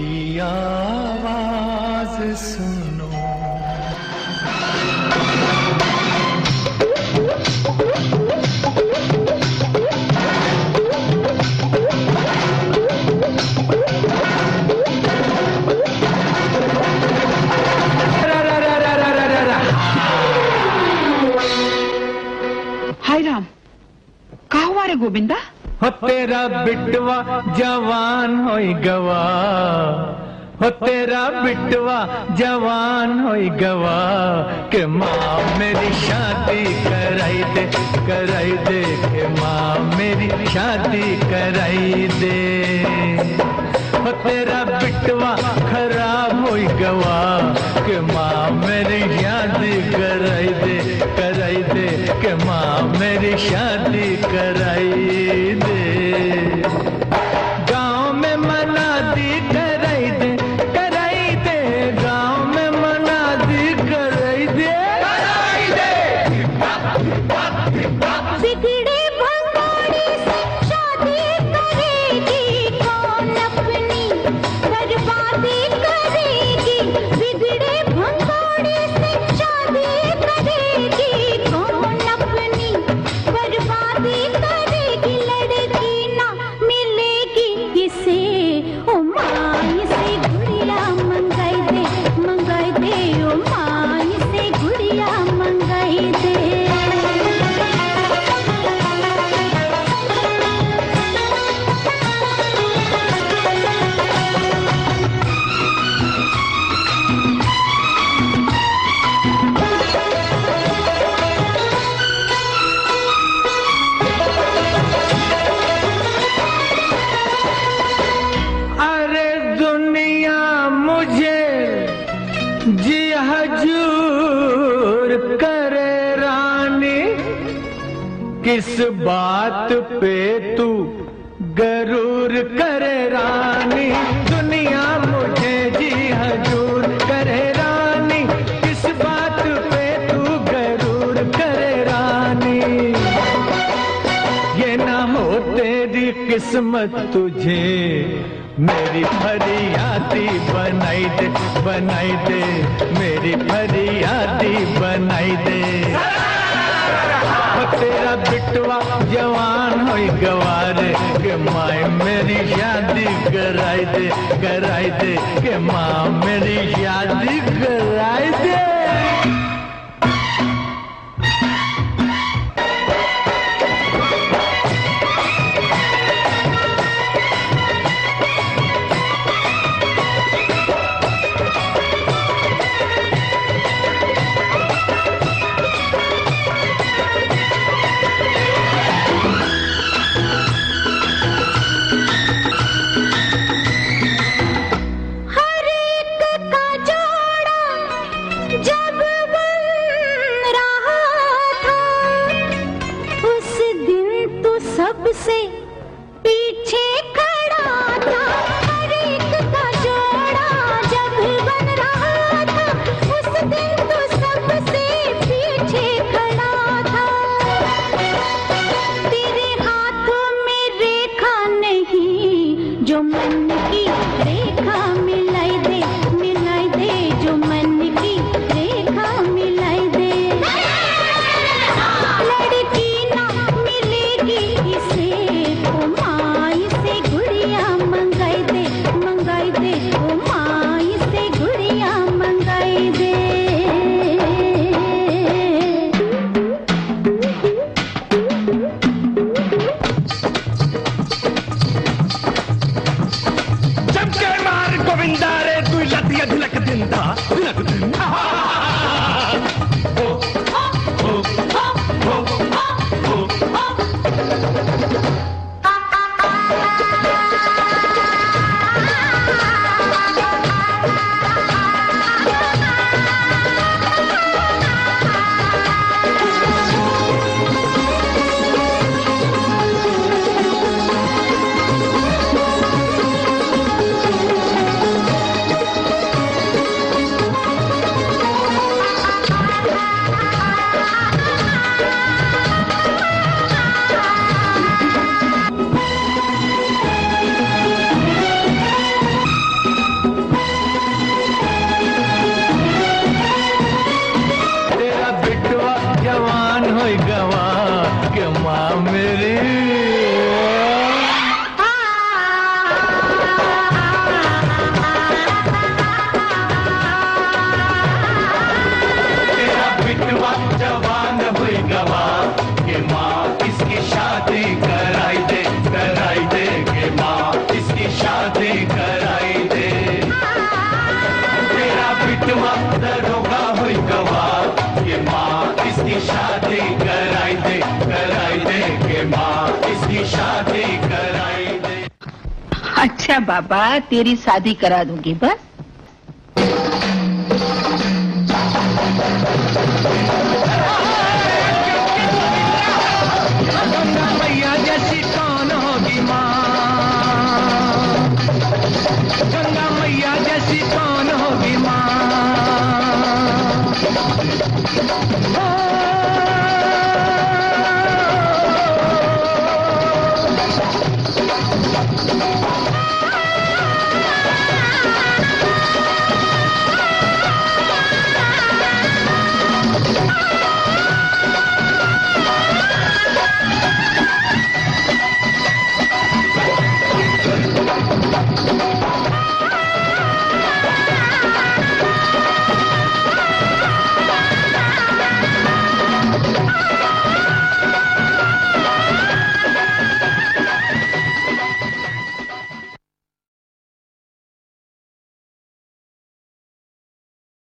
मेरी आवाज सुनो। हाय राम, कहा हुआ रे गोविंदा? हो तेरा बिटवा जवान होई गवा, हो तेरा बिटवा जवान होई गवा, के माँ मेरी शादी कराई दे, कराई दे, के माँ मेरी शादी कराई दे। हो तेरा बिटवा खराब होई गवा, के माँ मेरी शादी कराई दे, कराई दे, के माँ मेरी शादी कराई दे। गाँव में मना दी कराई दे, कराई दे, गाँव में मना दी कराई दे, कराई दे। बिगड़े भगोड़े से शादी करेगी कौन अपनी बर्बादी करेगी। बिगड़े भगोड़े से शादी करेगी कौन अपनी बर्बादी करेगी। लड़की ना मिलेगी किसे, ओ माई से गुड़िया मंगाई दे, मंगाई दे, ओ माई से गुड़िया मंगाई दे। अरे दुनिया मुझे जी हजूर करे रानी, किस बात पे तू गरूर करे रानी। दुनिया मुझे जी हजूर करे रानी, किस बात पे तू गरूर करे रानी। ये ना हो तेरी किस्मत तुझे मेरी फरियादी बनाई दे, बनाई दे, मेरी फरियादी बनाई दे। तेरा बिटवा जवान होई गवारे, के माँ मेरी शादी कराई दे, कराई दे, के माँ मेरी शादी कराई दे। हर एक का जोड़ा जब वो इसकी शादी कराई दे के माँ इसकी शादी कराई दे। अच्छा बाबा, तेरी शादी करा दूंगी बस। गंगा मैया जैसी कौन होगी माँ, गंगा मैया जैसी कौन